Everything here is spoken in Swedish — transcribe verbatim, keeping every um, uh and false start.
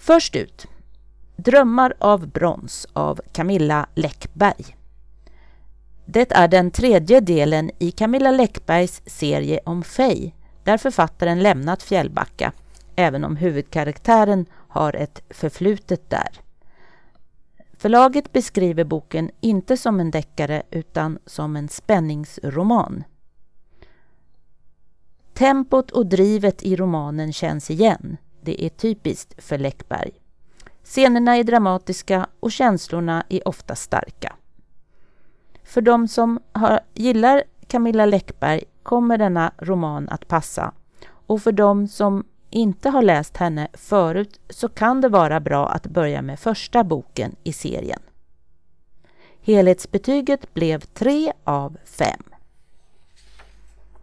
Först ut, Drömmar av brons av Camilla Läckberg. Det är den tredje delen i Camilla Läckbergs serie om Fej, där författaren lämnat Fjällbacka, även om huvudkaraktären har ett förflutet där. Förlaget beskriver boken inte som en deckare utan som en spänningsroman. Tempot och drivet i romanen känns igen. Det är typiskt för Läckberg. Scenerna är dramatiska och känslorna är ofta starka. För de som har, gillar Camilla Läckberg kommer denna roman att passa. Och för de som inte har läst henne förut så kan det vara bra att börja med första boken i serien. Helhetsbetyget blev tre av fem.